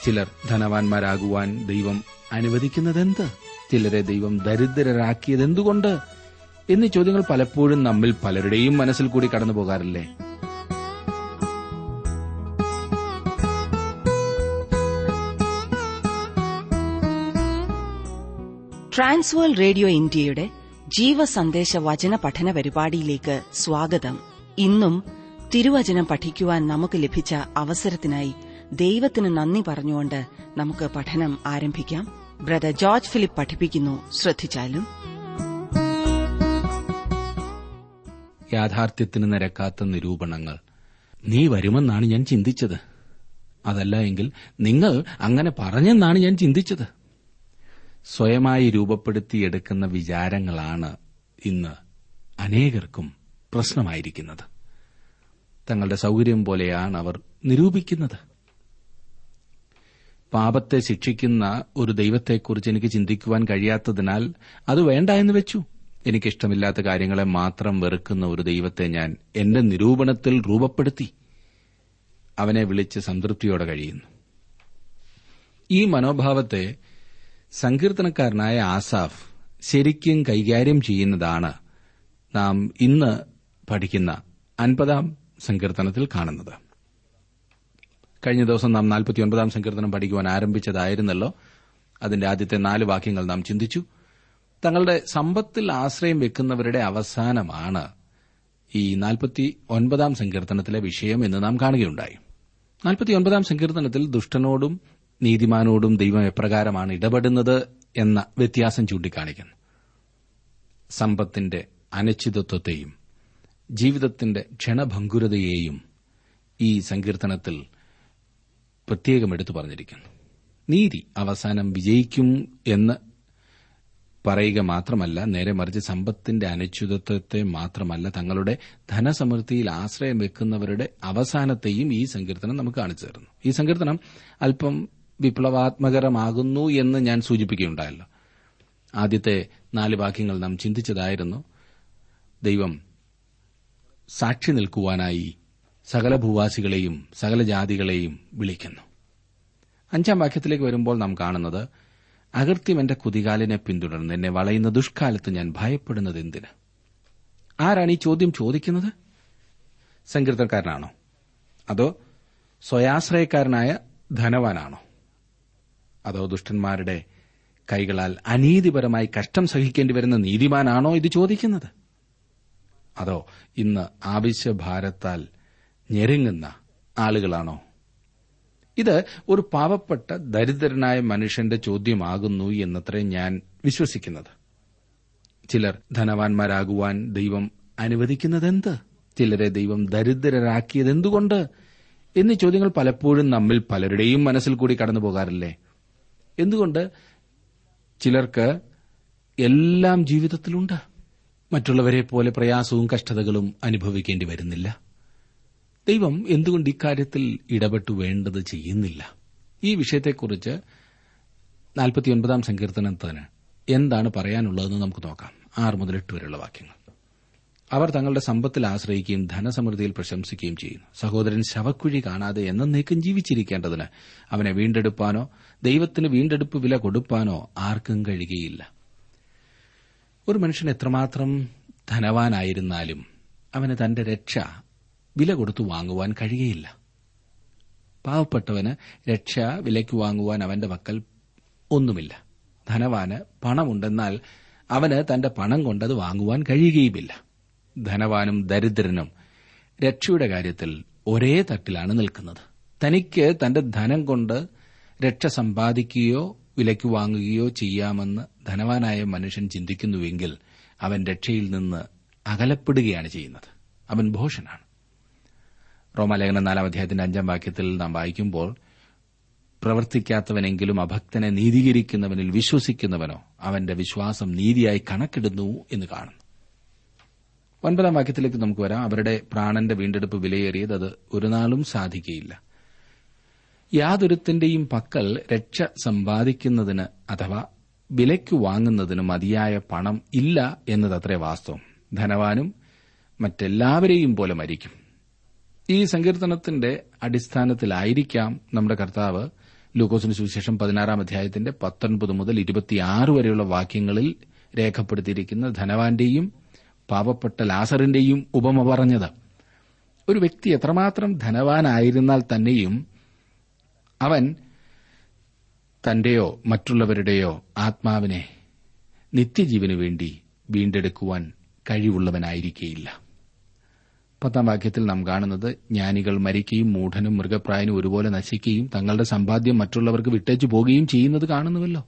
ചിലർ ധനവാന്മാരാകുവാൻ ദൈവം അനുവദിക്കുന്നതെന്ത്? ചിലരെ ദൈവം ദരിദ്രരാക്കിയതെന്തുകൊണ്ട്? എന്നീ ചോദ്യങ്ങൾ പലപ്പോഴും നമ്മിൽ പലരുടെയും മനസ്സിൽ കൂടി കടന്നു പോകാറില്ലേ? ട്രാൻസ്വേൾഡ് റേഡിയോ ഇന്ത്യയുടെ ജീവസന്ദേശ വചന പഠന പരിപാടിയിലേക്ക് സ്വാഗതം. ഇന്നും തിരുവചനം പഠിക്കുവാൻ നമുക്ക് ലഭിച്ച അവസരത്തിനായി ദൈവത്തിന് നന്ദി പറഞ്ഞുകൊണ്ട് നമുക്ക് പഠനം ആരംഭിക്കാം. ബ്രദർ ജോർജ് ഫിലിപ്പ് പഠിപ്പിക്കുന്നു. ശ്രദ്ധിച്ചാലും. യാഥാർത്ഥ്യത്തിന് നിരക്കാത്ത നിരൂപണങ്ങൾ. നീ വരുമെന്നാണ് ഞാൻ ചിന്തിച്ചത്, അതല്ല എങ്കിൽ നിങ്ങൾ അങ്ങനെ പറഞ്ഞെന്നാണ് ഞാൻ ചിന്തിച്ചത്. സ്വയമായി രൂപപ്പെടുത്തിയെടുക്കുന്ന വിചാരങ്ങളാണ് ഇന്ന് അനേകർക്കും പ്രശ്നമായിരിക്കുന്നത്. തങ്ങളുടെ സൌകര്യം പോലെയാണ് അവർ നിരൂപിക്കുന്നത്. പാപത്തെ ശിക്ഷിക്കുന്ന ഒരു ദൈവത്തെക്കുറിച്ച് എനിക്ക് ചിന്തിക്കുവാൻ കഴിയാത്തതിനാൽ അത് വേണ്ട എന്ന് വെച്ചു. എനിക്കിഷ്ടമില്ലാത്ത കാര്യങ്ങളെ മാത്രം വെറുക്കുന്ന ഒരു ദൈവത്തെ ഞാൻ എന്റെ നിരൂപണത്തിൽ രൂപപ്പെടുത്തി അവനെ വിളിച്ച് സംതൃപ്തിയോടെ കഴിയുന്നു. ഈ മനോഭാവത്തെ സങ്കീർത്തനക്കാരനായ ആസാഫ് ശരിക്കും കൈകാര്യം ചെയ്യുന്നതാണ് നാം ഇന്ന് പഠിക്കുന്ന 50-ാം സങ്കീർത്തനത്തിൽ കാണുന്നത്. കഴിഞ്ഞ ദിവസം നാം 49-ാം സങ്കീർത്തനം പഠിക്കുവാൻ ആരംഭിച്ചതായിരുന്നല്ലോ. അതിന്റെ ആദ്യത്തെ 4 വാക്യങ്ങൾ നാം ചിന്തിച്ചു. തങ്ങളുടെ സമ്പത്തിൽ ആശ്രയം വെക്കുന്നവരുടെ അവസാനമാണ് ഈ 49-ാം സങ്കീർത്തനത്തിലെ വിഷയം എന്ന് നാം കാണുകയുണ്ടായി. 49-ാം സങ്കീർത്തനത്തിൽ ദുഷ്ടനോടും നീതിമാനോടും ദൈവം എപ്രകാരമാണ് ഇടപെടുന്നത് എന്ന വ്യത്യാസം ചൂണ്ടിക്കാണിക്കുന്നു. സമ്പത്തിന്റെ അനിശ്ചിതത്വത്തെയും ജീവിതത്തിന്റെ ക്ഷണഭംഗുരതയെയും ഈ സങ്കീർത്തനത്തിൽ പ്രത്യേകം എടുത്തു പറഞ്ഞിരിക്കുന്നു. നീതി അവസാനം വിജയിക്കും എന്ന് പറയുക മാത്രമല്ല, നേരെ മറിച്ച് സമ്പത്തിന്റെ അനിശ്ചിതത്വത്തെ മാത്രമല്ല, തങ്ങളുടെ ധനസമൃദ്ധിയിൽ ആശ്രയം വെക്കുന്നവരുടെ അവസാനത്തെയും ഈ സങ്കീർത്തനം നമുക്ക് കാണിച്ചു തരുന്നു. ഈ സങ്കീർത്തനം അല്പം വിപ്ലവാത്മകരമാകുന്നു എന്ന് ഞാൻ സൂചിപ്പിക്കുകയുണ്ടായല്ലോ. ആദ്യത്തെ 4 വാക്യങ്ങൾ നാം ചിന്തിച്ചതായിരുന്നു. ദൈവം സാക്ഷി നിൽക്കുവാനായി സകല ഭൂവാസികളെയും സകല ജാതികളെയും വിളിക്കുന്നു. 5-ാം വാക്യത്തിലേക്ക് വരുമ്പോൾ നാം കാണുന്നത്, അകൃത്യം എന്റെ കുതികാലിനെ പിന്തുടർന്ന് എന്നെ വളയുന്ന ദുഷ്കാലത്ത് ഞാൻ ഭയപ്പെടുന്നത് എന്തിന്? ആരാണ് ഈ ചോദ്യം ചോദിക്കുന്നത്? സങ്കീർത്തനക്കാരനാണോ? അതോ സ്വയാശ്രയക്കാരനായ ധനവാനാണോ? അതോ ദുഷ്ടന്മാരുടെ കൈകളാൽ അനീതിപരമായി കഷ്ടം സഹിക്കേണ്ടി വരുന്ന നീതിമാനാണോ ഇത് ചോദിക്കുന്നത്? അതോ ഇന്ന് ആവശ്യഭാരത്താൽ ഞെരുങ്ങുന്ന ആളുകളാണോ? ഇത് ഒരു പാവപ്പെട്ട ദരിദ്രനായ മനുഷ്യന്റെ ചോദ്യമാകുന്നു എന്നത്രേ ഞാൻ വിശ്വസിക്കുന്നത്. ചിലർ ധനവാന്മാരാകുവാൻ ദൈവം അനുവദിക്കുന്നതെന്ത്? ചിലരെ ദൈവം ദരിദ്രരാക്കിയതെന്തുകൊണ്ട്? എന്നീ ചോദ്യങ്ങൾ പലപ്പോഴും നമ്മിൽ പലരുടെയും മനസ്സിൽ കൂടി കടന്നു പോകാറില്ലേ? എന്തുകൊണ്ട് ചിലർക്ക് എല്ലാം ജീവിതത്തിലുണ്ട്, മറ്റുള്ളവരെ പോലെ പ്രയാസവും കഷ്ടതകളും അനുഭവിക്കേണ്ടി വരുന്നില്ല? ദൈവം എന്തുകൊണ്ട് ഇക്കാര്യത്തിൽ ഇടപെട്ടു വേണ്ടത് ചെയ്യുന്നില്ല? ഈ വിഷയത്തെക്കുറിച്ച് 49-ാം സങ്കീർത്തനത്തിന് എന്താണ് പറയാനുള്ളതെന്ന് നമുക്ക് നോക്കാം. 6 മുതൽ 8 വരെയുള്ള വാക്യങ്ങൾ. അവർ തങ്ങളുടെ സമ്പത്തിൽ ആശ്രയിക്കുകയും ധനസമൃദ്ധിയിൽ പ്രശംസിക്കുകയും ചെയ്യുന്നു. സഹോദരൻ ശവക്കുഴി കാണാതെ എന്നേക്കും ജീവിച്ചിരിക്കേണ്ടതിന് അവനെ വീണ്ടെടുപ്പാനോ ദൈവത്തിന് വീണ്ടെടുപ്പ് വില കൊടുപ്പാനോ ആർക്കും കഴിയുകയില്ല. ഒരു മനുഷ്യൻ എത്രമാത്രം ധനവാനായിരുന്നാലും അവന് തന്റെ രക്ഷ വില കൊടുത്തു വാങ്ങുവാൻ കഴിയുകയില്ല. പാവപ്പെട്ടവന് രക്ഷ വിലയ്ക്ക് വാങ്ങുവാൻ അവന്റെ പക്കൽ ഒന്നുമില്ല. ധനവാന് പണമുണ്ടെന്നാൽ അവന് തന്റെ പണം കൊണ്ടത് വാങ്ങുവാൻ കഴിയുകയുമില്ല. ധനവാനും ദരിദ്രനും രക്ഷയുടെ കാര്യത്തിൽ ഒരേ തട്ടിലാണ് നിൽക്കുന്നത്. തനിക്ക് തന്റെ ധനം കൊണ്ട് രക്ഷ സമ്പാദിക്കുകയോ വിലയ്ക്ക് വാങ്ങുകയോ ചെയ്യാമെന്ന് ധനവാനായ മനുഷ്യൻ ചിന്തിക്കുന്നുവെങ്കിൽ അവൻ രക്ഷയിൽ നിന്ന് അകലപ്പെടുകയാണ് ചെയ്യുന്നത്. അവൻ ഭോഷനാണ്. റോമാലേഖനം 4-ാം അധ്യായത്തിന്റെ 5-ാം വാക്യത്തിൽ നാം വായിക്കുമ്പോൾ, പ്രവർത്തിക്കാത്തവനെങ്കിലും അഭക്തനെ നീതീകരിക്കുന്നവനിൽ വിശ്വസിക്കുന്നവനോ അവന്റെ വിശ്വാസം നീതിയായി കണക്കിടുന്നു എന്ന് കാണുന്നു. 9-ാം വാക്യത്തിലേക്ക് നമുക്ക് വരാം. അവരുടെ പ്രാണന്റെ വീണ്ടെടുപ്പ് വിലയേറിയത്, അത് ഒരു നാളും സാധിക്കുകയില്ല. യാതൊരുത്തിന്റെയും പക്കൽ രക്ഷ സമ്പാദിക്കുന്നതിന് അഥവാ വിലയ്ക്ക് വാങ്ങുന്നതിന് മതിയായ പണം ഇല്ല എന്നതത്രേ വാസ്തവം. ധനവാനും മറ്റെല്ലാവരെയും പോലെ മരിക്കും. ഈ സങ്കീർത്തനത്തിന്റെ അടിസ്ഥാനത്തിലായിരിക്കാം നമ്മുടെ കർത്താവ് ലൂക്കോസിന് സുവിശേഷം 16 അധ്യായത്തിന്റെ 19 മുതൽ 26 വരെയുള്ള വാക്യങ്ങളിൽ രേഖപ്പെടുത്തിയിരിക്കുന്ന ധനവാന്റെയും പാവപ്പെട്ട ലാസറിന്റെയും ഉപമ പറഞ്ഞത്. ഒരു വ്യക്തി എത്രമാത്രം ധനവാനായിരുന്നാൽ തന്നെയും അവൻ തന്റെയോ മറ്റുള്ളവരുടെയോ ആത്മാവിനെ നിത്യജീവനു വേണ്ടി വീണ്ടെടുക്കുവാൻ കഴിവുള്ളവനായിരിക്കേയില്ല. 10 വാക്യത്തിൽ നാം കാണുന്നത്, ജ്ഞാനികൾ മരിക്കുകയും മൂഢനും മൃഗപ്രായനും ഒരുപോലെ നശിക്കുകയും തങ്ങളുടെ സമ്പാദ്യം മറ്റുള്ളവർക്ക് വിട്ടേച്ചു പോകുകയും ചെയ്യുന്നത് കാണുന്നുവല്ലോ.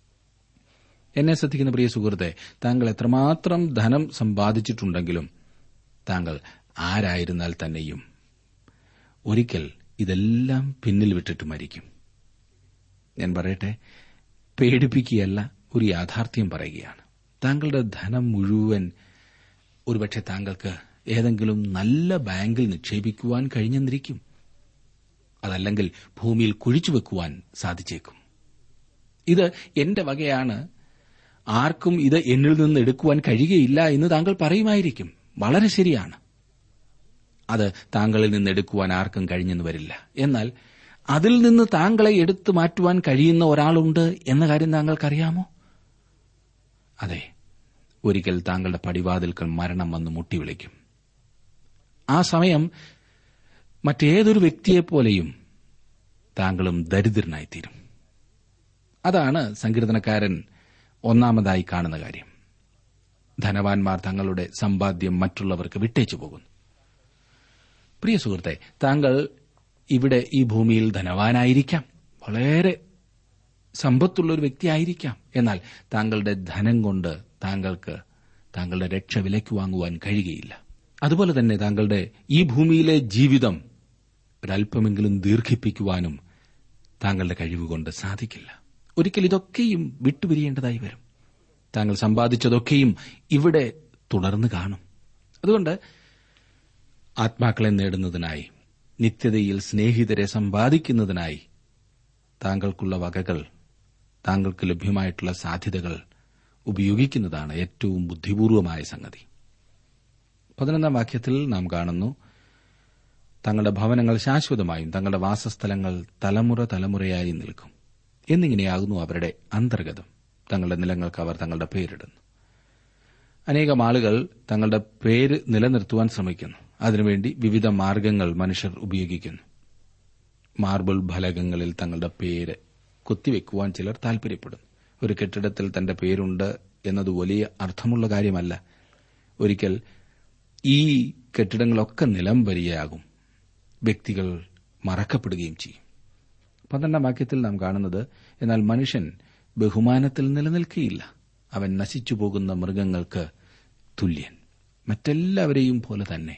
എന്നെ ശ്രദ്ധിക്കുന്ന പ്രിയ സുഹൃത്തെ, താങ്കൾ എത്രമാത്രം ധനം സമ്പാദിച്ചിട്ടുണ്ടെങ്കിലും താങ്കൾ ആരായിരുന്നാൽ തന്നെയും ഒരിക്കൽ ഇതെല്ലാം പിന്നിൽ വിട്ടിട്ട് മരിക്കും. ഞാൻ പറയട്ടെ, പേടിപ്പിക്കുകയല്ല, ഒരു യാഥാർത്ഥ്യം പറയുകയാണ്. താങ്കളുടെ ധനം മുഴുവൻ ഒരുപക്ഷെ താങ്കൾക്ക് ഏതെങ്കിലും നല്ല ബാങ്കിൽ നിക്ഷേപിക്കുവാൻ കഴിഞ്ഞെന്നിരിക്കും. അതല്ലെങ്കിൽ ഭൂമിയിൽ കുഴിച്ചുവെക്കുവാൻ സാധിച്ചേക്കും. ഇത് എന്റെ വകയാണ്, ആർക്കും ഇത് എന്നിൽ നിന്ന് എടുക്കുവാൻ കഴിയുകയില്ല എന്ന് താങ്കൾ പറയുമായിരിക്കും. വളരെ ശരിയാണ്. അത് താങ്കളിൽ നിന്ന് എടുക്കുവാൻ ആർക്കും കഴിഞ്ഞെന്ന് വരില്ല. എന്നാൽ അതിൽ നിന്ന് താങ്കളെ എടുത്തു മാറ്റുവാൻ കഴിയുന്ന ഒരാളുണ്ട് എന്ന കാര്യം താങ്കൾക്കറിയാമോ? അതെ, ഒരിക്കൽ താങ്കളുടെ പടിവാതിൽക്കൽ മരണം വന്ന് മുട്ടിവിളിക്കും. ആ സമയം മറ്റേതൊരു വ്യക്തിയെപ്പോലെയും താങ്കളും ദരിദ്രനായിത്തീരും. അതാണ് സങ്കീർത്തനക്കാരൻ ഒന്നാമതായി കാണുന്ന കാര്യം. ധനവാന്മാർ തങ്ങളുടെ സമ്പാദ്യം മറ്റുള്ളവർക്ക് വിട്ടേച്ചു പോകുന്നു. പ്രിയ സുഹൃത്തെ, താങ്കൾ ഇവിടെ ഈ ഭൂമിയിൽ ധനവാനായിരിക്കാം, വളരെ സമ്പത്തുള്ള ഒരു വ്യക്തിയായിരിക്കാം. എന്നാൽ താങ്കളുടെ ധനം കൊണ്ട് താങ്കൾക്ക് താങ്കളുടെ രക്ഷ വിലയ്ക്ക് വാങ്ങുവാൻ കഴിയുകയില്ല. അതുപോലെ തന്നെ താങ്കളുടെ ഈ ഭൂമിയിലെ ജീവിതം ഒരല്പമെങ്കിലും ദീർഘിപ്പിക്കുവാനും താങ്കളുടെ കഴിവുകൊണ്ട് സാധിക്കില്ല. ഒരിക്കൽ ഇതൊക്കെയും വിട്ടുപിരിയേണ്ടതായി വരും. താങ്കൾ സമ്പാദിച്ചതൊക്കെയും ഇവിടെ തുടർന്ന് കാണും. അതുകൊണ്ട് ആത്മാക്കളെ നേടുന്നതിനായി, നിത്യതയിൽ സ്നേഹിതരെ സമ്പാദിക്കുന്നതിനായി താങ്കൾക്കുള്ള വകകൾ, താങ്കൾക്ക് ലഭ്യമായിട്ടുള്ള സാധ്യതകൾ ഉപയോഗിക്കുന്നതാണ് ഏറ്റവും ബുദ്ധിപൂർവമായ സംഗതി. 11 വാക്യത്തിൽ നാം കാണുന്നു, തങ്ങളുടെ ഭവനങ്ങൾ ശാശ്വതമായും തങ്ങളുടെ വാസസ്ഥലങ്ങൾ തലമുറ തലമുറയായി നിൽക്കും എന്നിങ്ങനെയാകുന്നു അവരുടെ അന്തർഗതം. തങ്ങളുടെ നിലങ്ങൾക്ക് അവർ തങ്ങളുടെ പേരിടുന്നു. അനേകം ആളുകൾ തങ്ങളുടെ പേര് നിലനിർത്തുവാൻ ശ്രമിക്കുന്നു. അതിനുവേണ്ടി വിവിധ മാർഗ്ഗങ്ങൾ മനുഷ്യർ ഉപയോഗിക്കുന്നു. മാർബിൾ ഫലകങ്ങളിൽ തങ്ങളുടെ പേര് കുത്തിവെക്കുവാൻ ചിലർ താൽപര്യപ്പെടുന്നു. ഒരു കെട്ടിടത്തിൽ തന്റെ പേരുണ്ട് എന്നത് വലിയ അർത്ഥമുള്ള കാര്യമല്ല. ഒരിക്കൽ ഈ കെട്ടിടങ്ങളൊക്കെ നിലംപരിയാകും, വ്യക്തികൾ മറക്കപ്പെടുകയും ചെയ്യും. 12 വാക്യത്തിൽ നാം കാണുന്നത്, എന്നാൽ മനുഷ്യൻ ബഹുമാനത്തിൽ നിലനിൽക്കുകയില്ല, അവൻ നശിച്ചുപോകുന്ന മൃഗങ്ങൾക്ക് തുല്യൻ. മറ്റെല്ലാവരെയും പോലെ തന്നെ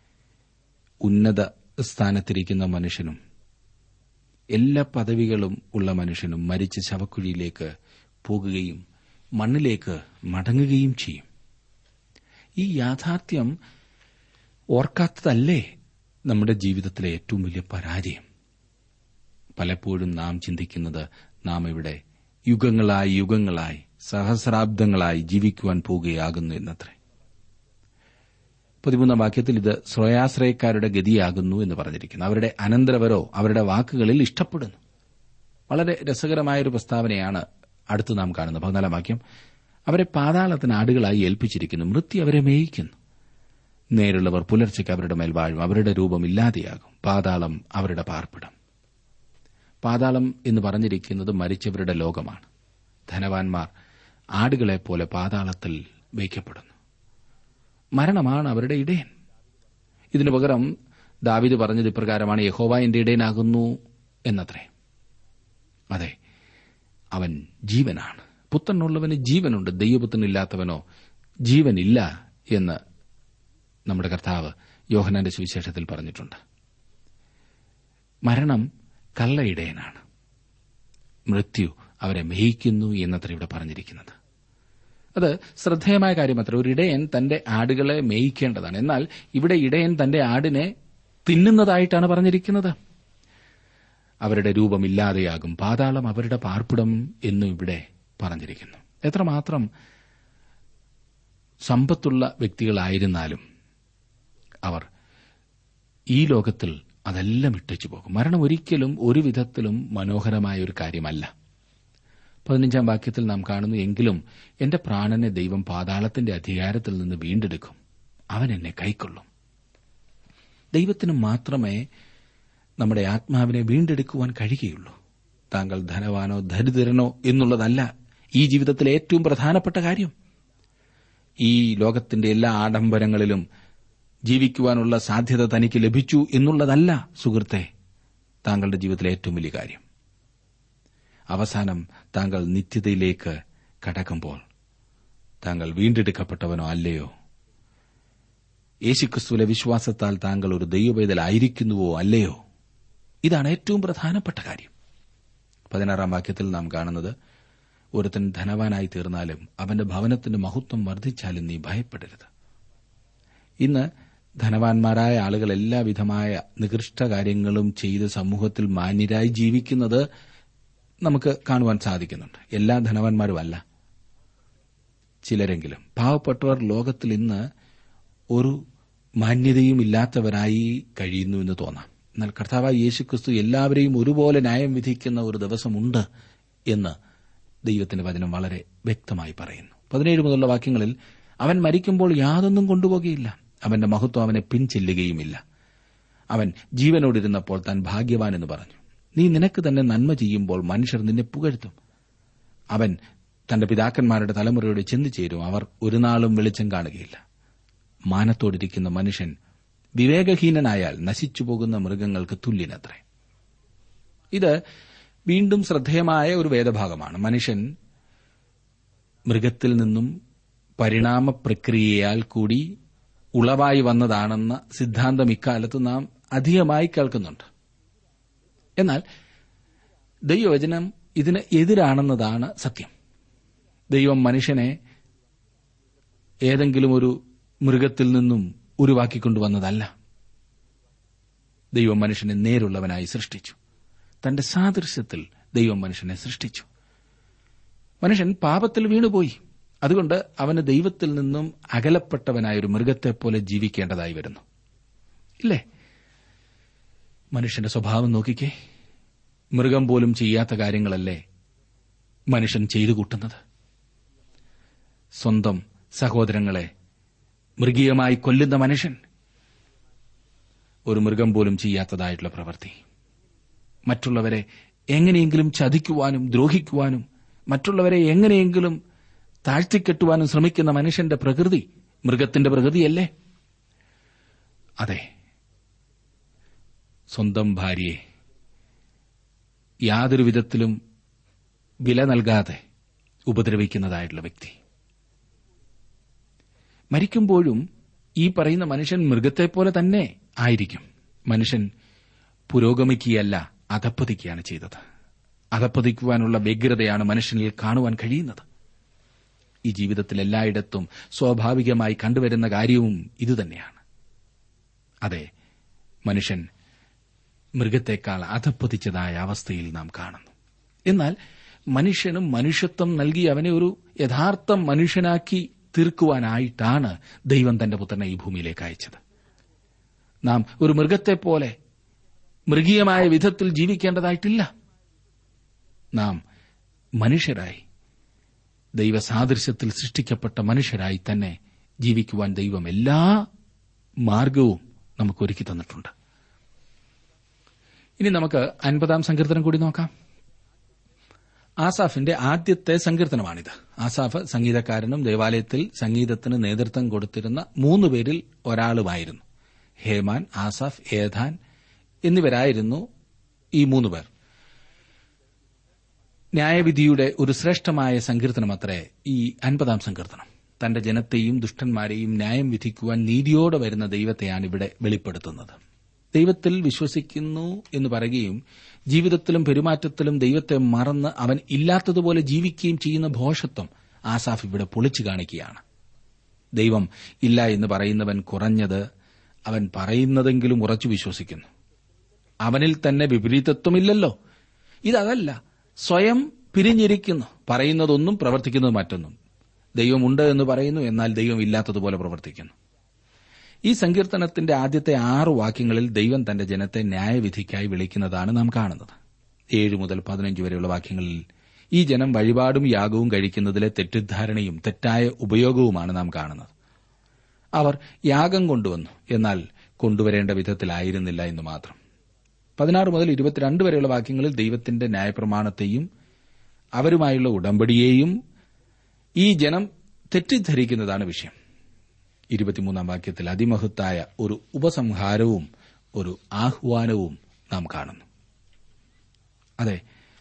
ഉന്നത സ്ഥാനത്തിരിക്കുന്ന മനുഷ്യനും എല്ലാ പദവികളും ഉള്ള മനുഷ്യനും മരിച്ച ശവക്കുഴിയിലേക്ക് പോകുകയും മണ്ണിലേക്ക് മടങ്ങുകയും ചെയ്യും. ഈ യാഥാർത്ഥ്യം ഓർക്കാത്തതല്ലേ നമ്മുടെ ജീവിതത്തിലെ ഏറ്റവും വലിയ പരാജയം? പലപ്പോഴും നാം ചിന്തിക്കുന്നത്, നാം ഇവിടെ യുഗങ്ങളായി യുഗങ്ങളായി സഹസ്രാബ്ദങ്ങളായി ജീവിക്കുവാൻ പോകുകയാകുന്നു എന്നത്രേ. 13 വാക്യത്തിൽ ഇത് സ്വയാശ്രയക്കാരുടെ ഗതിയാകുന്നു എന്ന് പറഞ്ഞിരിക്കുന്നു. അവരുടെ അനന്തരവരോ അവരുടെ വാക്കുകളിൽ ഇഷ്ടപ്പെടുന്നു. വളരെ രസകരമായൊരു പ്രസ്താവനയാണ് അടുത്ത് നാം കാണുന്നത്. 14 വാക്യം, അവരെ പാതാളത്തിന് ആടുകളായി ഏൽപ്പിച്ചിരിക്കുന്നു, മൃത്യു അവരെ മേയിക്കുന്നു. നേരുള്ളവർ പുലർച്ചയ്ക്ക് അവരുടെ മേൽ വാഴും, അവരുടെ രൂപം ഇല്ലാതെയാകും, പാതാളം അവരുടെ പാർപ്പിടം. പാതാളം എന്ന് പറഞ്ഞിരിക്കുന്നത് മരിച്ചവരുടെ ലോകമാണ്. ധനവാന്മാർ ആടുകളെപ്പോലെ പാതാളത്തിൽ വയ്ക്കപ്പെടുന്നു. മരണമാണ് അവരുടെ ഇടയൻ. ഇതിനു പകരം ദാവീദ് പറഞ്ഞത് ഇപ്രകാരമാണ്, യഹോവ എന്റെ ഇടയനാകുന്നു എന്നത്രേ. അതെ, അവൻ ജീവനാണ്. പുത്രനുള്ളവന് ജീവനുണ്ട്, ദൈവപുത്രനില്ലാത്തവനോ ജീവനില്ല എന്ന് നമ്മുടെ കർത്താവ് യോഹന്നാന്റെ സുവിശേഷത്തിൽ പറഞ്ഞിട്ടുണ്ട്. മരണം കള്ളയിടയനാണ്, മൃത്യു അവരെ മേയിക്കുന്നു എന്നത്ര ഇവിടെ പറഞ്ഞിരിക്കുന്നത്. അത് ശ്രദ്ധേയമായ കാര്യമത്ര. ഒരു ഇടയൻ തന്റെ ആടുകളെ മേയിക്കേണ്ടതാണ്. എന്നാൽ ഇവിടെ ഇടയൻ തന്റെ ആടിനെ തിന്നുന്നതായിട്ടാണ് പറഞ്ഞിരിക്കുന്നത്. അവരുടെ രൂപമില്ലാതെയാകും, പാതാളം അവരുടെ പാർപ്പിടം എന്നും ഇവിടെ പറഞ്ഞിരിക്കുന്നു. എത്രമാത്രം സമ്പത്തുള്ള വ്യക്തികളായിരുന്നാലും അവർ ഈ ലോകത്തിൽ അതെല്ലാം ഇട്ടേച്ചു പോകും. മരണം ഒരിക്കലും ഒരു വിധത്തിലും മനോഹരമായ ഒരു കാര്യമല്ല. 15 വാക്യത്തിൽ നാം കാണുന്നു, എങ്കിലും എന്റെ പ്രാണനെ ദൈവം പാതാളത്തിന്റെ അധികാരത്തിൽ നിന്ന് വീണ്ടെടുക്കും, അവൻ എന്നെ കൈക്കൊള്ളും. ദൈവത്തിന് മാത്രമേ നമ്മുടെ ആത്മാവിനെ വീണ്ടെടുക്കുവാൻ കഴിയുകയുള്ളൂ. താങ്കൾ ധനവാനോ ദരിദ്രനോ എന്നുള്ളതല്ല ഈ ജീവിതത്തിലെ ഏറ്റവും പ്രധാനപ്പെട്ട കാര്യം. ഈ ലോകത്തിന്റെ എല്ലാ ആഡംബരങ്ങളിലും ജീവിക്കുവാനുള്ള സാധ്യത തനിക്ക് ലഭിച്ചു എന്നുള്ളതല്ല സുഹൃത്തെ താങ്കളുടെ ജീവിതത്തിലെ ഏറ്റവും വലിയ കാര്യം. അവസാനം താങ്കൾ നിത്യതയിലേക്ക് കടക്കുമ്പോൾ താങ്കൾ വീണ്ടെടുക്കപ്പെട്ടവനോ അല്ലയോ, യേശുക്രിസ്തുവിലെ വിശ്വാസത്താൽ താങ്കൾ ഒരു ദൈവവേദലായിരിക്കുന്നുവോ അല്ലയോ, ഇതാണ് ഏറ്റവും പ്രധാനപ്പെട്ട കാര്യം. 16 വാക്യത്തിൽ നാം കാണുന്നത്, ഒരുത്തൻ ധനവാനായി തീർന്നാലും അവന്റെ ഭവനത്തിന്റെ മഹത്വം വർദ്ധിച്ചാലും നീ ഭയപ്പെടരുത്. ഇന്ന് ധനവാന്മാരായ ആളുകൾ എല്ലാവിധമായ നികൃഷ്ട കാര്യങ്ങളും ചെയ്ത് സമൂഹത്തിൽ മാന്യരായി ജീവിക്കുന്നത് നമുക്ക് കാണുവാൻ സാധിക്കുന്നുണ്ട്. എല്ലാ ധനവാന്മാരുമല്ല, ചിലരെങ്കിലും. പാവപ്പെട്ടവർ ലോകത്തിൽ ഇന്ന് ഒരു മാന്യതയും ഇല്ലാത്തവരായി കഴിയുന്നു എന്ന് തോന്നാം. എന്നാൽ കർത്താവായ യേശുക്രിസ്തു എല്ലാവരെയും ഒരുപോലെ ന്യായം വിധിക്കുന്ന ഒരു ദിവസമുണ്ട് എന്ന് ദൈവത്തിന്റെ വചനം വളരെ വ്യക്തമായി പറയുന്നു. 17 മുതലുള്ള വാക്യങ്ങളിൽ, അവൻ മരിക്കുമ്പോൾ യാതൊന്നും കൊണ്ടുപോകുകയില്ല, അവന്റെ മഹത്വം അവനെ പിൻചെല്ലുകയുമില്ല. അവൻ ജീവനോടിരുന്നപ്പോൾ താൻ ഭാഗ്യവാൻ എന്ന് പറഞ്ഞു. നീ നിനക്ക് തന്നെ നന്മ ചെയ്യുമ്പോൾ മനുഷ്യർ നിന്നെ പുകഴ്ത്തും. അവൻ തന്റെ പിതാക്കന്മാരുടെ തലമുറയോട് ചെന്നു ചേരും, അവർ ഒരു നാളും വെളിച്ചം കാണുകയില്ല. മാനത്തോടിരിക്കുന്ന മനുഷ്യൻ വിവേകഹീനനായാൽ നശിച്ചുപോകുന്ന മൃഗങ്ങൾക്ക് തുല്യനത്രേ. ഇത് വീണ്ടും ശ്രദ്ധേയമായ ഒരു വേദഭാഗമാണ്. മനുഷ്യൻ മൃഗത്തിൽ നിന്നും പരിണാമ പ്രക്രിയയാൽ കൂടി ഉളവായി വന്നതാണെന്ന സിദ്ധാന്തം ഇക്കാലത്ത് നാം അധികമായി കേൾക്കുന്നുണ്ട്. എന്നാൽ ദൈവവചനം ഇതിന് എതിരാണെന്നതാണ് സത്യം. ദൈവം മനുഷ്യനെ ഏതെങ്കിലും ഒരു മൃഗത്തിൽ നിന്നും ഉരുവാക്കിക്കൊണ്ടുവന്നതല്ല. ദൈവം മനുഷ്യനെ നേരുള്ളവനായി സൃഷ്ടിച്ചു. തന്റെ സാദൃശ്യത്തിൽ ദൈവം മനുഷ്യനെ സൃഷ്ടിച്ചു. മനുഷ്യൻ പാപത്തിൽ വീണുപോയി. അതുകൊണ്ട് അവന് ദൈവത്തിൽ നിന്നും അകലപ്പെട്ടവനായ ഒരു മൃഗത്തെപ്പോലെ ജീവിക്കേണ്ടതായി വരുന്നു. ഇല്ലേ? മനുഷ്യന്റെ സ്വഭാവം നോക്കിക്കേ. മൃഗം പോലും ചെയ്യാത്ത കാര്യങ്ങളല്ലേ മനുഷ്യൻ ചെയ്തു കൂട്ടുന്നത്? സ്വന്തം സഹോദരങ്ങളെ മൃഗീയമായി കൊല്ലുന്ന മനുഷ്യൻ ഒരു മൃഗം പോലും ചെയ്യാത്തതായിട്ടുള്ള പ്രവൃത്തി. മറ്റുള്ളവരെ എങ്ങനെയെങ്കിലും ചതിക്കുവാനും ദ്രോഹിക്കുവാനും മറ്റുള്ളവരെ എങ്ങനെയെങ്കിലും താഴ്ത്തിക്കെട്ടുവാനും ശ്രമിക്കുന്ന മനുഷ്യന്റെ പ്രകൃതി മൃഗത്തിന്റെ പ്രകൃതിയല്ലേ? അതെ, സ്വന്തം ഭാര്യയെ യാതൊരു വിധത്തിലും വില നൽകാതെ ഉപദ്രവിക്കുന്നതായിട്ടുള്ള വ്യക്തി. മരിക്കുമ്പോഴും ഈ പറയുന്ന മനുഷ്യൻ മൃഗത്തെപ്പോലെ തന്നെ ആയിരിക്കും. മനുഷ്യൻ പുരോഗമിക്കുകയല്ല, അധപ്പതിക്കുകയാണ് ചെയ്തത്. അധപ്പതിക്കുവാനുള്ള വ്യഗ്രതയാണ് മനുഷ്യനിൽ കാണുവാൻ കഴിയുന്നത്. ഈ ജീവിതത്തിൽ എല്ലായിടത്തും സ്വാഭാവികമായി കണ്ടുവരുന്ന കാര്യവും ഇതുതന്നെയാണ്. അതെ, മനുഷ്യൻ മൃഗത്തെക്കാൾ അധപ്പതിച്ചതായ അവസ്ഥയിൽ നാം കാണുന്നു. എന്നാൽ മനുഷ്യനും മനുഷ്യത്വം നൽകി അവനെ ഒരു യഥാർത്ഥ മനുഷ്യനാക്കി തീർക്കുവാനായിട്ടാണ് ദൈവം തന്റെ പുത്രനെ ഈ ഭൂമിയിലേക്ക് അയച്ചത്. നാം ഒരു മൃഗത്തെപ്പോലെ മൃഗീയമായ വിധത്തിൽ ജീവിക്കേണ്ടതായിട്ടില്ല. നാം മനുഷ്യരായി, ദൈവസാദൃശ്യത്തിൽ സൃഷ്ടിക്കപ്പെട്ട മനുഷ്യരായി തന്നെ ജീവിക്കുവാൻ ദൈവം എല്ലാ മാർഗവും നമുക്ക് ഒരുക്കി തന്നിട്ടുണ്ട്. ഇനി നമുക്ക് 50-ാം സങ്കീർത്തനം കൂടി നോക്കാം. ആസാഫിന്റെ ആദ്യത്തെ സങ്കീർത്തനമാണിത്. ആസാഫ് സംഗീതക്കാരനും ദേവാലയത്തിൽ സംഗീതത്തിന് നേതൃത്വം കൊടുത്തിരുന്ന 3 പേരിൽ ഒരാളുമായിരുന്നു. ഹേമാൻ, ആസാഫ്, ഏഥാൻ എന്നിവരായിരുന്നു ഈ 3 പേർ. ന്യായവിധിയുടെ ഒരു ശ്രേഷ്ഠമായ സങ്കീർത്തനമത്രേ ഈ 50-ാം സങ്കീർത്തനം. തന്റെ ജനത്തെയും ദുഷ്ടന്മാരെയും ന്യായം വിധിക്കുവാൻ നീതിയോടെ വരുന്ന ദൈവത്തെയാണ് ഇവിടെ വെളിപ്പെടുത്തുന്നത്. ദൈവത്തിൽ വിശ്വസിക്കുന്നു എന്ന് പറയുകയും ജീവിതത്തിലും പെരുമാറ്റത്തിലും ദൈവത്തെ മറന്ന് അവൻ ഇല്ലാത്തതുപോലെ ജീവിക്കുകയും ചെയ്യുന്ന ഭോഷത്വം ആസാഫ് ഇവിടെ പൊളിച്ചു കാണിക്കുകയാണ്. ദൈവം ഇല്ല എന്ന് പറയുന്നവൻ കുറഞ്ഞത് അവൻ പറയുന്നതെങ്കിലും ഉറച്ചു വിശ്വസിക്കുന്നു. അവനിൽ തന്നെ വിപരീതത്വമില്ലല്ലോ. ഇതല്ല, സ്വയം പിരിഞ്ഞിരിക്കുന്നു. പറയുന്നതൊന്നും പ്രവർത്തിക്കുന്നത് മറ്റൊന്നും. ദൈവമുണ്ട് എന്ന് പറയുന്നു, എന്നാൽ ദൈവം ഇല്ലാത്തതുപോലെ പ്രവർത്തിക്കുന്നു. ഈ സങ്കീർത്തനത്തിന്റെ ആദ്യത്തെ 6 വാക്യങ്ങളിൽ ദൈവം തന്റെ ജനത്തെ ന്യായവിധിക്കായി വിളിക്കുന്നതാണ് നാം കാണുന്നത്. 7 മുതൽ 15 വരെയുള്ള വാക്യങ്ങളിൽ ഈ ജനം വഴിപാടും യാഗവും കഴിക്കുന്നതിലെ തെറ്റിദ്ധാരണയും തെറ്റായ ഉപയോഗവുമാണ് നാം കാണുന്നത്. അവർ യാഗം കൊണ്ടുവന്നു, എന്നാൽ കൊണ്ടുവരേണ്ട വിധത്തിലായിരുന്നില്ല എന്ന് മാത്രം. 16 മുതൽ 22 വരെയുള്ള വാക്യങ്ങളിൽ ദൈവത്തിന്റെ ന്യായപ്രമാണത്തെയും അവരുമായുള്ള ഉടമ്പടിയെയും ഈ ജനം തെറ്റിദ്ധരിക്കുന്നതാണ് വിഷയം. 23 വാക്യത്തിൽ അതിമഹത്തായ ഒരു ഉപസംഹാരവും ഒരു ആഹ്വാനവും നാം കാണുന്നു. അതെ,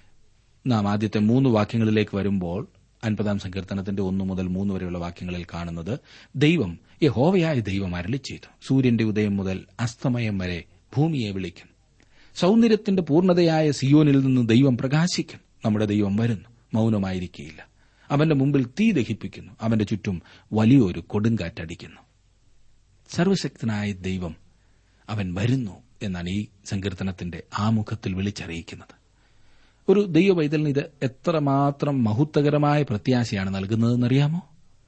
നാം ആദ്യത്തെ 3 വാക്യങ്ങളിലേക്ക് വരുമ്പോൾ 50-ാം സങ്കീർത്തനത്തിന്റെ 1 മുതൽ 3 വരെയുള്ള വാക്യങ്ങളിൽ കാണുന്നത്, ദൈവം യഹോവയായ ദൈവം അരുളിച്ചെയ്തു, സൂര്യന്റെ ഉദയം മുതൽ അസ്തമയം വരെ ഭൂമിയെ വിളിക്കും. സൌന്ദര്യത്തിന്റെ പൂർണ്ണതയായ സിയോനിൽ നിന്ന് ദൈവം പ്രകാശിക്കും. നമ്മുടെ ദൈവം വരുന്നു, മൌനമായിരിക്കുകയില്ല. അവന്റെ മുമ്പിൽ തീ ദഹിപ്പിക്കുന്നു, അവന്റെ ചുറ്റും വലിയൊരു കൊടുങ്കാറ്റടിക്കുന്നു. സർവശക്തനായ ദൈവം അവൻ വരുന്നു എന്നാണ് ഈ സങ്കീർത്തനത്തിന്റെ ആമുഖത്തിൽ വിളിച്ചറിയിക്കുന്നത്. ഒരു ദൈവ പൈതലിന് ഇത് എത്രമാത്രം മഹത്വകരമായ പ്രത്യാശയാണ് നൽകുന്നതെന്നറിയാമോ?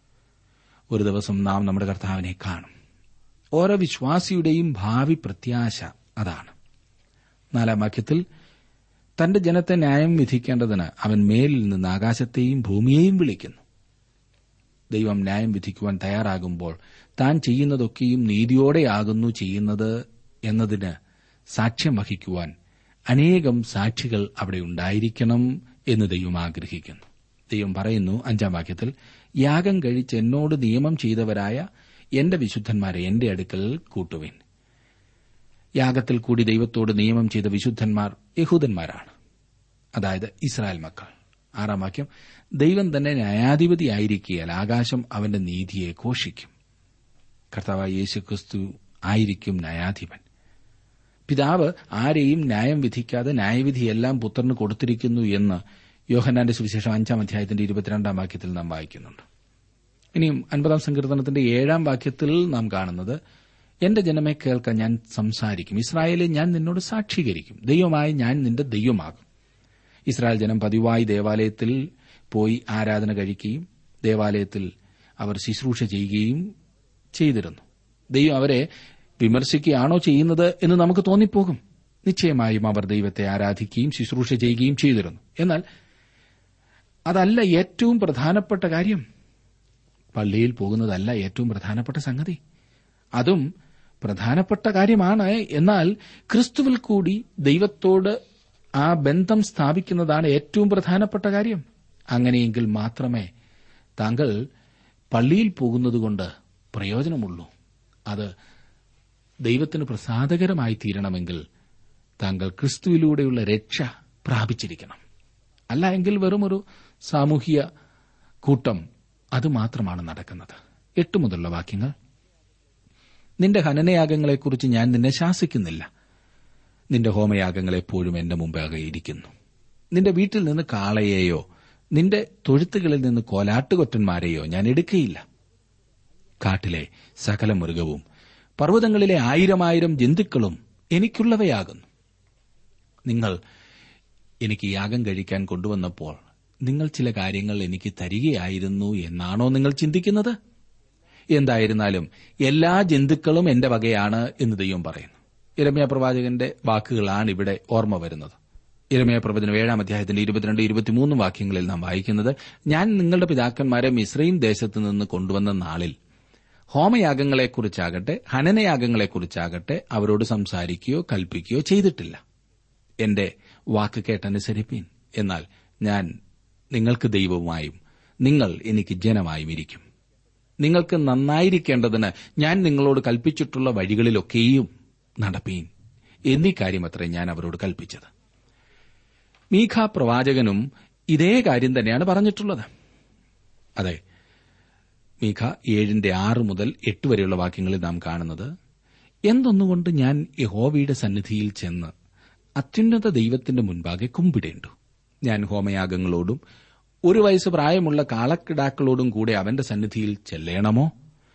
ഒരു ദിവസം നാം നമ്മുടെ കർത്താവിനെ കാണും. ഓരോ വിശ്വാസിയുടെയും ഭാവി പ്രത്യാശ അതാണ്. 4-ാം വാക്യത്തിൽ തന്റെ ജനത്തെ ന്യായം വിധിക്കേണ്ടതിന് അവൻ മേലിൽ നിന്ന് ആകാശത്തെയും ഭൂമിയെയും വിളിക്കുന്നു. ദൈവം ന്യായം വിധിക്കുവാൻ തയ്യാറാകുമ്പോൾ താൻ ചെയ്യുന്നതൊക്കെയും നീതിയോടെയാകുന്നു ചെയ്യുന്നത് എന്നതിന് സാക്ഷ്യം വഹിക്കുവാൻ അനേകം സാക്ഷികൾ അവിടെ ഉണ്ടായിരിക്കണം എന്ന് ദൈവം ആഗ്രഹിക്കുന്നു. ദൈവം പറയുന്നു 5-ാം വാക്യത്തിൽ, യാഗം കഴിച്ച് എന്നോട് നിയമം ചെയ്തവരായ എന്റെ വിശുദ്ധന്മാരെ എന്റെ അടുക്കൽ കൂട്ടുവിൻ. യാഗത്തിൽ കൂടി ദൈവത്തോട് നിയമം ചെയ്ത വിശുദ്ധന്മാർ യഹൂദന്മാരാണ്, അതായത് ഇസ്രായേൽ മക്കൾ. 6-ാം വാക്യം, ദൈവം തന്നെ ന്യായാധിപതിയായിരിക്കിയാൽ ആകാശം അവന്റെ നീതിയെ ഘോഷിക്കും. കർത്താവായ യേശുക്രിസ്തു ആയിരിക്കും ന്യായാധിപൻ. പിതാവ് ആരെയും ന്യായം വിധിക്കാതെ ന്യായവിധിയെല്ലാം പുത്രന് കൊടുത്തിരിക്കുന്നു എന്ന് യോഹന്നാന്റെ സുവിശേഷം 5-ാം അധ്യായത്തിന്റെ 22-ാം വാക്യത്തിൽ നാം വായിക്കുന്നുണ്ട്. ഇനിയും 50-ാം സങ്കീർത്തനത്തിന്റെ 7-ാം വാക്യത്തിൽ നാം കാണുന്നത്, എന്റെ ജനമേ കേൾക്കാൻ ഞാൻ സംസാരിക്കും, ഇസ്രായേലെ ഞാൻ നിന്നോട് സാക്ഷീകരിക്കും, ദൈവമായി ഞാൻ നിന്റെ ദൈവമാകും. ഇസ്രായേൽ ജനം പതിവായി ദേവാലയത്തിൽ പോയി ആരാധന കഴിക്കുകയും ദേവാലയത്തിൽ അവർ ശുശ്രൂഷ ചെയ്യുകയും ചെയ്തിരുന്നു. ദൈവം അവരെ വിമർശിക്കുകയാണോ ചെയ്യുന്നത് എന്ന് നമുക്ക് തോന്നിപ്പോകും. നിശ്ചയമായും അവർ ദൈവത്തെ ആരാധിക്കുകയും ശുശ്രൂഷ ചെയ്യുകയും ചെയ്തിരുന്നു. എന്നാൽ അതല്ല ഏറ്റവും പ്രധാനപ്പെട്ട കാര്യം. പള്ളിയിൽ പോകുന്നതല്ല ഏറ്റവും പ്രധാനപ്പെട്ട സംഗതി. അതും പ്രധാനപ്പെട്ട കാര്യമാണ്. എന്നാൽ ക്രിസ്തുവിൽ കൂടി ദൈവത്തോട് ആ ബന്ധം സ്ഥാപിക്കുന്നതാണ് ഏറ്റവും പ്രധാനപ്പെട്ട കാര്യം. അങ്ങനെയെങ്കിൽ മാത്രമേ താങ്കൾ പള്ളിയിൽ പോകുന്നതുകൊണ്ട് പ്രയോജനമുള്ളൂ. അത് ദൈവത്തിന് പ്രസാദകരമായി തീരണമെങ്കിൽ താങ്കൾ ക്രിസ്തുവിലൂടെയുള്ള രക്ഷ പ്രാപിച്ചിരിക്കണം. അല്ല എങ്കിൽ വെറുമൊരു സാമൂഹിക കൂട്ടം അതുമാത്രമാണ് നടക്കുന്നത്. 8 മുതലുള്ള വാക്യങ്ങൾ, നിന്റെ ഹനനയാഗങ്ങളെക്കുറിച്ച് ഞാൻ നിന്നെ ശാസിക്കുന്നില്ല, നിന്റെ ഹോമയാഗങ്ങൾ എപ്പോഴും എന്റെ മുമ്പാകെ ഇരിക്കുന്നു. നിന്റെ വീട്ടിൽ നിന്ന് കാളയെയോ നിന്റെ തൊഴുത്തുകളിൽ നിന്ന് കോലാട്ടുകൊറ്റന്മാരെയോ ഞാൻ എടുക്കയില്ല. കാട്ടിലെ സകല മൃഗവും പർവ്വതങ്ങളിലെ 1000 ജന്തുക്കളും എനിക്കുള്ളവയാകുന്നു. നിങ്ങൾ എനിക്ക് യാഗം കഴിക്കാൻ കൊണ്ടുവന്നപ്പോൾ നിങ്ങൾ ചില കാര്യങ്ങൾ എനിക്ക് തരികയായിരുന്നു എന്നാണോ നിങ്ങൾ ചിന്തിക്കുന്നത്? എന്തായിരുന്നാലും എല്ലാ ജന്തുക്കളും എന്റെ വകയാണ് എന്ന് ദൈവം പറയുന്നു. യിരെമ്യാ പ്രവാചകന്റെ വാക്കുകളാണ് ഇവിടെ ഓർമ്മ വരുന്നത്. യിരെമ്യാ പ്രവചനം 7-ാം അധ്യായത്തിന്റെ 22-23 വാക്യങ്ങളിൽ നാം വായിക്കുന്നത്, ഞാൻ നിങ്ങളുടെ പിതാക്കന്മാരെ മിസ്രയീം ദേശത്തു നിന്ന് കൊണ്ടുവന്ന നാളിൽ ഹോമയാഗങ്ങളെക്കുറിച്ചാകട്ടെ ഹനനയാഗങ്ങളെക്കുറിച്ചാകട്ടെ അവരോട് സംസാരിക്കുകയോ കൽപ്പിക്കുകയോ ചെയ്തിട്ടില്ല. എന്റെ വാക്ക് കേട്ടനുസരിപ്പീൻ, എന്നാൽ ഞാൻ നിങ്ങൾക്ക് ദൈവവുമായും നിങ്ങൾ എനിക്ക് ജനമായും ഇരിക്കും. നിങ്ങൾക്ക് നന്നായിരിക്കേണ്ടതിന് ഞാൻ നിങ്ങളോട് കൽപ്പിച്ചിട്ടുള്ള വഴികളിലൊക്കെയും നടപ്പീൻ എന്നീ കാര്യമത്രേ ഞാൻ അവരോട് കൽപ്പിച്ചത്. മീഖാ പ്രവാചകനും ഇതേ കാര്യം തന്നെയാണ് പറഞ്ഞിട്ടുള്ളത്. അതെ, മീഖ 7-6 മുതൽ 8 വരെയുള്ള വാക്യങ്ങളിൽ നാം കാണുന്നത്, എന്തൊന്നുകൊണ്ട് ഞാൻ യഹോവയുടെ സന്നിധിയിൽ ചെന്ന് അത്യുന്നത ദൈവത്തിന്റെ മുൻപാകെ കുമ്പിടേണ്ടു. ഞാൻ ഹോമയാഗങ്ങളോടും 1 വയസ്സ് പ്രായമുള്ള കാളക്കിടാക്കളോടും കൂടെ അവന്റെ സന്നിധിയിൽ ചെല്ലേണമോ?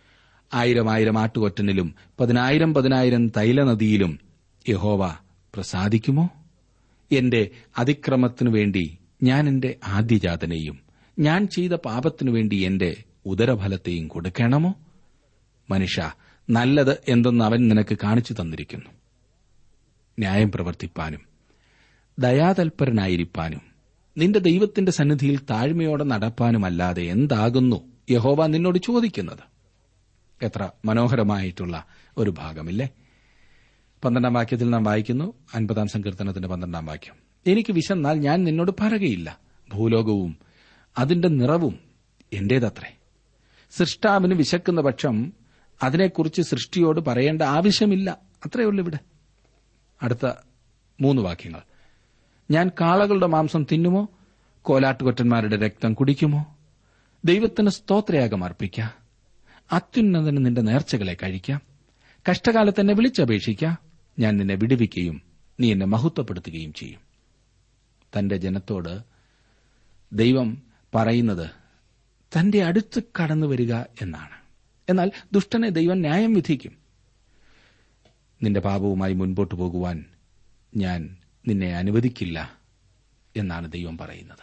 1000 ആട്ടുകൊറ്റനിലും 10,000 തൈലനദിയിലും യഹോവ പ്രസാദിക്കുമോ? എന്റെ അതിക്രമത്തിനു വേണ്ടി ഞാൻ എന്റെ ആദ്യജാതനെയും ഞാൻ ചെയ്ത പാപത്തിനു വേണ്ടി എന്റെ ഉദരഫലത്തെയും കൊടുക്കണമോ? മനുഷ്യ, നല്ലത് എന്തെന്ന് അവൻ നിനക്ക് കാണിച്ചു തന്നിരിക്കുന്നു. ന്യായം പ്രവർത്തിപ്പാനും ദയാതൽപരനായിരിക്കാനും നിന്റെ ദൈവത്തിന്റെ സന്നിധിയിൽ താഴ്മയോടെ നടപ്പാനുമല്ലാതെ എന്താകുന്നു യഹോവ നിന്നോട് ചോദിക്കുന്നത്? എത്ര മനോഹരമായിട്ടുള്ള ഒരു ഭാഗമില്ലേ? 12 വാക്യത്തിൽ നാം വായിക്കുന്നു, 50 സങ്കീർത്തനത്തിന്റെ 12 വാക്യം, എനിക്ക് വിശന്നാൽ ഞാൻ നിന്നോട് പറകയില്ല, ഭൂലോകവും അതിന്റെ നിറവും എന്റേതത്രേ. സൃഷ്ടാവിന് വിശക്കുന്ന പക്ഷം അതിനെക്കുറിച്ച് സൃഷ്ടിയോട് പറയേണ്ട ആവശ്യമില്ല. അത്രയുള്ളൂ ഇവിടെ. അടുത്ത 3 വാക്യങ്ങൾ, ഞാൻ കാളകളുടെ മാംസം തിന്നുമോ, കോലാട്ടുകൊറ്റന്മാരുടെ രക്തം കുടിക്കുമോ? ദൈവത്തിന് സ്തോത്രയാഗം അർപ്പിക്കാം, അത്യുന്നതന് നിന്റെ നേർച്ചകളെ കഴിക്കാം, കഷ്ടകാലത്ത് എന്നെ വിളിച്ചപേക്ഷിക്കാം, ഞാൻ നിന്നെ വിടുവിക്കുകയും നീ എന്നെ മഹത്വപ്പെടുത്തുകയും ചെയ്യും. തന്റെ ജനത്തോട് ദൈവം പറയുന്നത് തന്റെ അടുത്ത് കടന്നുവരിക എന്നാണ്. എന്നാൽ ദുഷ്ടനെ ദൈവം ന്യായം വിധിക്കും. നിന്റെ പാപവുമായി മുൻപോട്ടു പോകുവാൻ ഞാൻ നിന്നെ അനുവദിക്കില്ല എന്നാണ് ദൈവം പറയുന്നത്.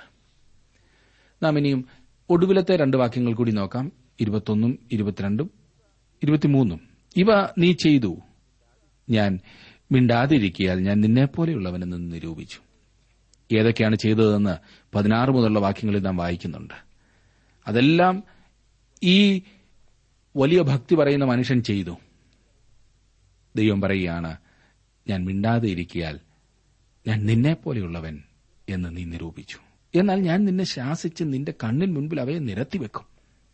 നാം ഇനിയും ഒടുവിലത്തെ 2 വാക്യങ്ങൾ കൂടി നോക്കാം. 21, 22, 23. ഇവ നീ ചെയ്തു, ഞാൻ മിണ്ടാതിരിക്കിയാൽ ഞാൻ നിന്നെപ്പോലെയുള്ളവനെന്ന് നിരൂപിച്ചു. ഏതൊക്കെയാണ് ചെയ്തതെന്ന് 16 മുതലുള്ള വാക്യങ്ങളിൽ നാം വായിക്കുന്നുണ്ട്. അതെല്ലാം ഈ വലിയ ഭക്തി പറയുന്ന മനുഷ്യൻ ചെയ്തു. ദൈവം പറയുകയാണ്, ഞാൻ മിണ്ടാതെ ഇരിക്കിയാൽ ഞാൻ നിന്നെപ്പോലെയുള്ളവൻ എന്ന് നീ നിരൂപിച്ചു. എന്നാൽ ഞാൻ നിന്നെ ശാസിച്ച് നിന്റെ കണ്ണിന് മുൻപിൽ അവയെ നിരത്തിവെക്കും.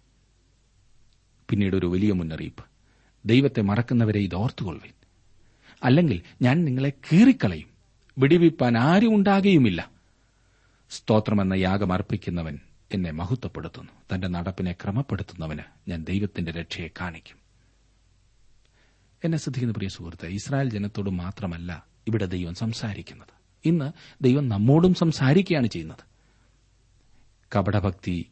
പിന്നീട് ഒരു വലിയ മുന്നറിയിപ്പ്, ദൈവത്തെ മറക്കുന്നവരെ ഇത് ഓർത്തുകൊള്ളുവിൻ, അല്ലെങ്കിൽ ഞാൻ നിങ്ങളെ കീറിക്കളയും, വിടിവിപ്പാൻ ആരും ഉണ്ടാകുകയുമില്ല. സ്തോത്രമെന്ന യാഗം അർപ്പിക്കുന്നവൻ എന്നെ മഹത്വപ്പെടുത്തുന്നു, തന്റെ നടപ്പിനെ ക്രമപ്പെടുത്തുന്നവന് ഞാൻ ദൈവത്തിന്റെ രക്ഷയെ കാണിക്കും. എന്നെ ശ്രദ്ധിക്കുന്ന പ്രിയ സുഹൃത്ത്, ഇസ്രായേൽ ജനത്തോട് മാത്രമല്ല ഇവിടെ ദൈവം സംസാരിക്കുന്നത്. ഇന്ന് ദൈവം നമ്മോടും സംസാരിക്കുകയാണ് ചെയ്യുന്നത്. കപടഭക്തി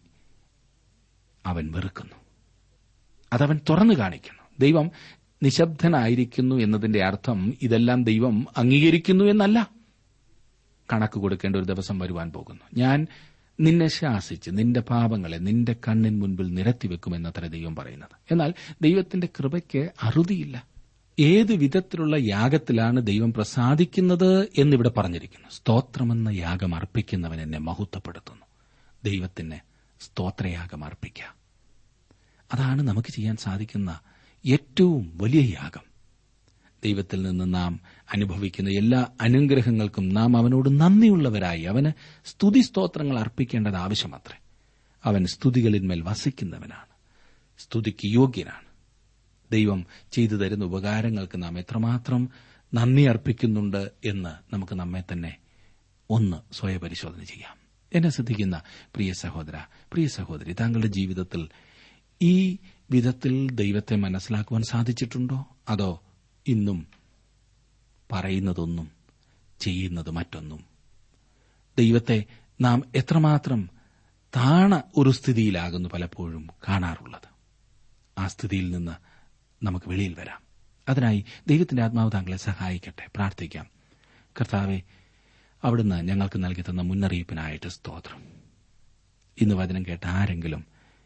അവൻ വെറുക്കുന്നു, അതവൻ തുറന്നു കാണിക്കുന്നു. ദൈവം നിശബ്ദനായിരിക്കുന്നു എന്നതിന്റെ അർത്ഥം ഇതെല്ലാം ദൈവം അംഗീകരിക്കുന്നു എന്നല്ല. കണക്ക് കൊടുക്കേണ്ട ഒരു ദിവസം വരുവാൻ പോകുന്നു. ഞാൻ നിന്നെ ശാസിച്ച് നിന്റെ പാപങ്ങളെ നിന്റെ കണ്ണിൻ മുൻപിൽ നിരത്തിവെക്കുമെന്നത്ര ദൈവം പറയുന്നത്. എന്നാൽ ദൈവത്തിന്റെ കൃപയ്ക്ക് അറുതിയില്ല. ഏത് വിധത്തിലുള്ള യാഗത്തിലാണ് ദൈവം പ്രസാദിക്കുന്നത് എന്നിവിടെ പറഞ്ഞിരിക്കുന്നു. സ്തോത്രമെന്ന യാഗം അർപ്പിക്കുന്നവൻ എന്നെ മഹത്വപ്പെടുത്തുന്നു. ദൈവത്തിന് സ്തോത്രയാഗം അർപ്പിക്കാം. അതാണ് നമുക്ക് ചെയ്യാൻ സാധിക്കുന്ന ഏറ്റവും വലിയ യാഗം. ദൈവത്തിൽ നിന്ന് നാം അനുഭവിക്കുന്ന എല്ലാ അനുഗ്രഹങ്ങൾക്കും നാം അവനോട് നന്ദിയുള്ളവരായി അവന് സ്തുതി സ്തോത്രങ്ങൾ അർപ്പിക്കേണ്ടത് ആവശ്യമത്രേ. അവൻ സ്തുതികളിന്മേൽ വസിക്കുന്നവനാണ്, സ്തുതിക്ക് യോഗ്യനാണ്. ദൈവം ചെയ്തു തരുന്ന ഉപകാരങ്ങൾക്ക് നാം എത്രമാത്രം നന്ദി അർപ്പിക്കുന്നുണ്ട് എന്ന് നമുക്ക് നമ്മെ തന്നെ ഒന്ന് സ്വയപരിശോധന ചെയ്യാം. എന്നെ ശ്രദ്ധിക്കുന്ന പ്രിയ സഹോദര, പ്രിയ സഹോദരി, താങ്കളുടെ ജീവിതത്തിൽ ഈ വിധത്തിൽ ദൈവത്തെ മനസ്സിലാക്കുവാൻ സാധിച്ചിട്ടുണ്ടോ? അതോ ഇന്നും പറയുന്നതൊന്നും ചെയ്യുന്നത് മറ്റൊന്നും? ദൈവത്തെ നാം എത്രമാത്രം താണ ഒരു സ്ഥിതിയിലാകുന്നു പലപ്പോഴും കാണാറുള്ളത്. ആ സ്ഥിതിയിൽ നിന്ന് നമുക്ക് വെളിയിൽ വരാം. അതിനായി ദൈവത്തിന്റെ ആത്മാവ് താങ്കളെ സഹായിക്കട്ടെ. പ്രാർത്ഥിക്കാം. കർത്താവേ, അവിടുന്ന് ഞങ്ങൾക്ക് നൽകി തന്ന മുന്നറിയിപ്പിനായിട്ട് സ്തോത്രം. ഇന്ന് വചനം കേട്ട ആരെങ്കിലും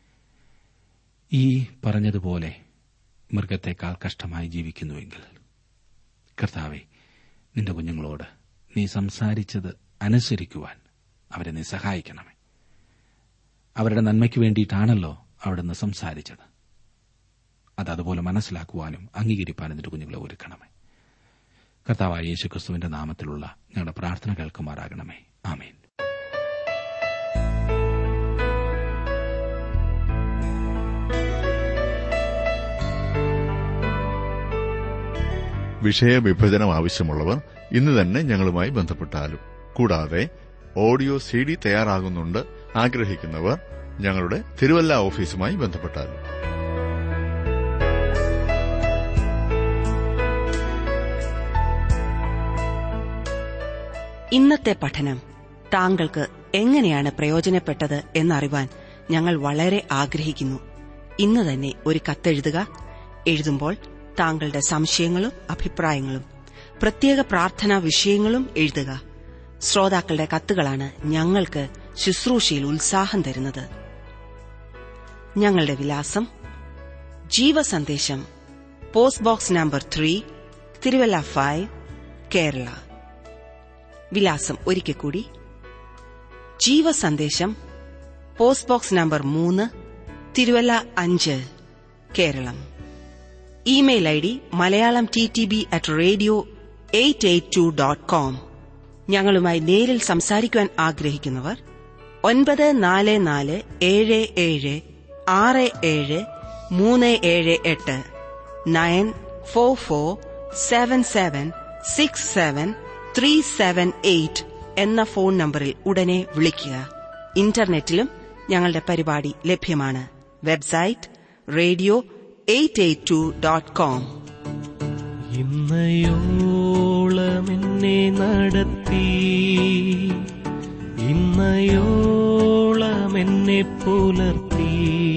ഈ പറഞ്ഞതുപോലെ മൃഗത്തെക്കാൾ കഷ്ടമായി ജീവിക്കുന്നുവെങ്കിൽ, കർത്താവേ, നിന്റെ കുഞ്ഞുങ്ങളോട് നീ സംസാരിച്ചത് അനുസരിക്കുവാൻ അവരെ നീ സഹായിക്കണമേ. അവരുടെ നന്മയ്ക്ക് വേണ്ടിയിട്ടാണല്ലോ അവിടുന്ന് സംസാരിച്ചത്. അതുപോലെ മനസ്സിലാക്കുവാനും അംഗീകരിക്കാനും നിന്റെ കുഞ്ഞുങ്ങളെ ഒരുക്കണമേ. കർത്താവായ യേശുക്രിസ്തുവിന്റെ നാമത്തിലുള്ള ഞങ്ങളുടെ പ്രാർത്ഥന കേൾക്കുമാറാകണമേ. ആമേൻ. വിഷയവിഭജനം ആവശ്യമുള്ളവർ ഇന്ന് തന്നെ ഞങ്ങളുമായി ബന്ധപ്പെട്ടാലും. കൂടാതെ ഓഡിയോ CD തയ്യാറാകുന്നുണ്ട് ആഗ്രഹിക്കുന്നവർ ഞങ്ങളുടെ തിരുവല്ല ഓഫീസുമായി ബന്ധപ്പെട്ടാലും. ഇന്നത്തെ പഠനം താങ്കൾക്ക് എങ്ങനെയാണ് പ്രയോജനപ്പെട്ടത് എന്നറിവാൻ ഞങ്ങൾ വളരെ ആഗ്രഹിക്കുന്നു. ഇന്ന് തന്നെ ഒരു കത്തെഴുതുക. എഴുതുമ്പോൾ താങ്കളുടെ സംശയങ്ങളും അഭിപ്രായങ്ങളും പ്രത്യേക പ്രാർത്ഥനാ വിഷയങ്ങളും എഴുതുക. ശ്രോതാക്കളുടെ കത്തുകളാണ് ഞങ്ങൾക്ക് ശുശ്രൂഷയിൽ ഉത്സാഹം തരുന്നത്. ഞങ്ങളുടെ വിലാസം: ജീവസന്ദേശം, post box number 3, Thiruvalla 5, Kerala. വിലാസം ഒരിക്കൽ കൂടി: ജീവസന്ദേശം, post box number 3, Thiruvalla 5, Keralam. Email ID malayalamttb@radio882.com. ഞങ്ങളുമായി നേരിൽ സംസാരിക്കുവാൻ ആഗ്രഹിക്കുന്നവർ 9444776738 9447767378 എന്ന ഫോൺ നമ്പറിൽ ഉടനെ വിളിക്കുക. ഇന്റർനെറ്റിലും ഞങ്ങളുടെ പരിപാടി ലഭ്യമാണ്. Website radio882.com. ഇന്നയോളമെന്നെ നടത്തി, ഇന്നയോളമെന്നെ പുലർത്തി,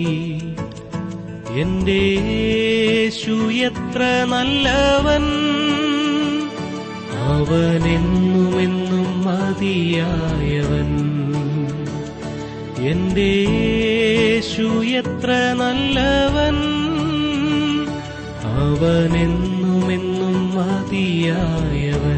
എന്റെ യേശു എത്ര നല്ലവൻ, അവനെന്നുമെന്നും മതിയായവൻ. എന്റെ യേശു എത്ര നല്ലവൻ, അവനെന്നുമെന്നും മതിയായവൻ.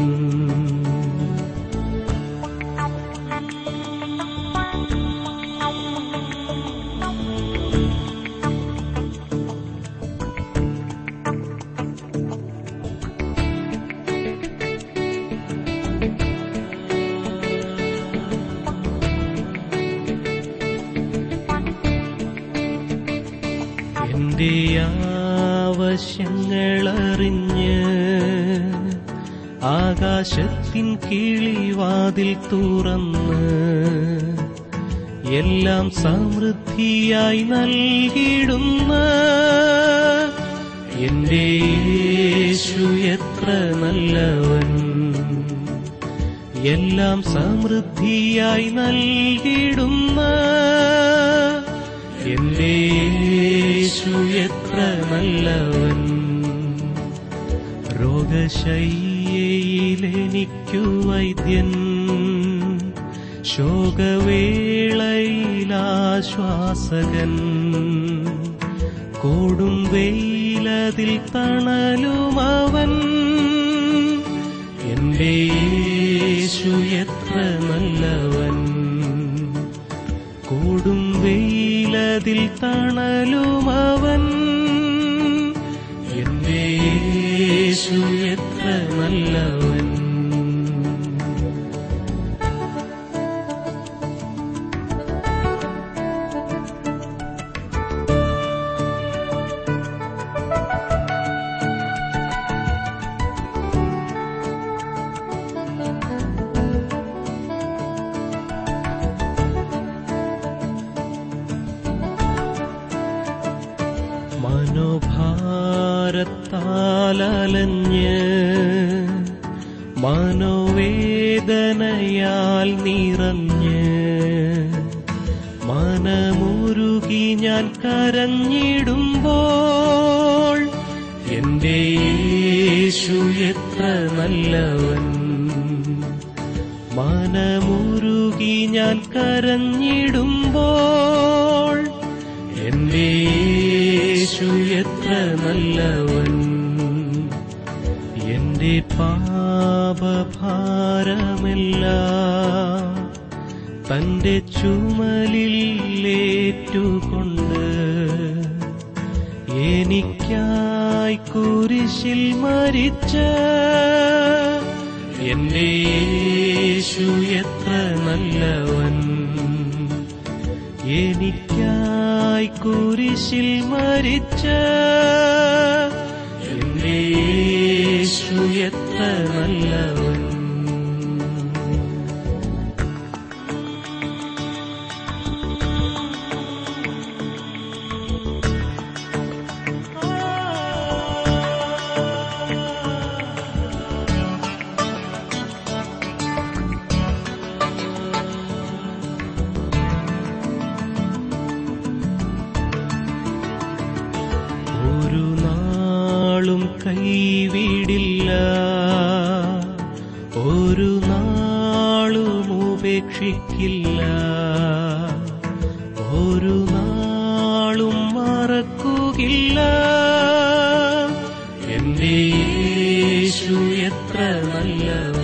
എന്റെ ആവശ്യങ്ങളറിഞ്ഞ് ആകാശത്തിൻ കിളിവാതിൽ തുറന്ന് എല്ലാം സമൃദ്ധിയായി നൽകിടുന്ന എന്റെ യേശു എത്ര നല്ലവൻ, എല്ലാം സമൃദ്ധിയായി നൽകിടുന്ന എന്റെ യേശു എത്ര നല്ലവൻ. രോഗശയ്യയിലെനിക്കു വൈദ്യൻ, ശോകവേളയിലാശ്വാസകൻ, കൊടും വെയിലതിൽ തണലുമവൻ. എന്റെ യേശു എത്ര നല്ലവൻ, കൊടും വെയിലതിൽ തണലുമവൻ. എന്റെ യേശു എത്ര നല്ലവൻ. മനോഭാരത്താലഞ്ഞ് മനോവേദനയാൽ നിറഞ്ഞ് മനമുരുകി ഞാൻ കരഞ്ഞിടുമ്പോൾ എന്റെ യേശു എത്ര നല്ലവൻ, മനമുരുകി ഞാൻ കരഞ്ഞിടുമ്പോൾ എന്റെ യേശു എത്ര നല്ലവൻ. എന്റെ പാപഭാരമെല്ലാം തന്റെ ചുമലിലേറ്റുകൊണ്ട് എനിക്കായി കുരിശിൽ മരിച്ച എന്റെ യേശു എത്ര നല്ലവൻ, എനിക്കായി കുരിശിൽ മരിച്ച എന്റെ യേശു എത്ര നല്ലവൻ. ഒരു നാളും കൈവിടില്ല, ഒരു നാളും ഉപേക്ഷിക്കില്ല, ഒരു നാളും മറക്കുകയില്ല. എത്ര നല്ലവൻ.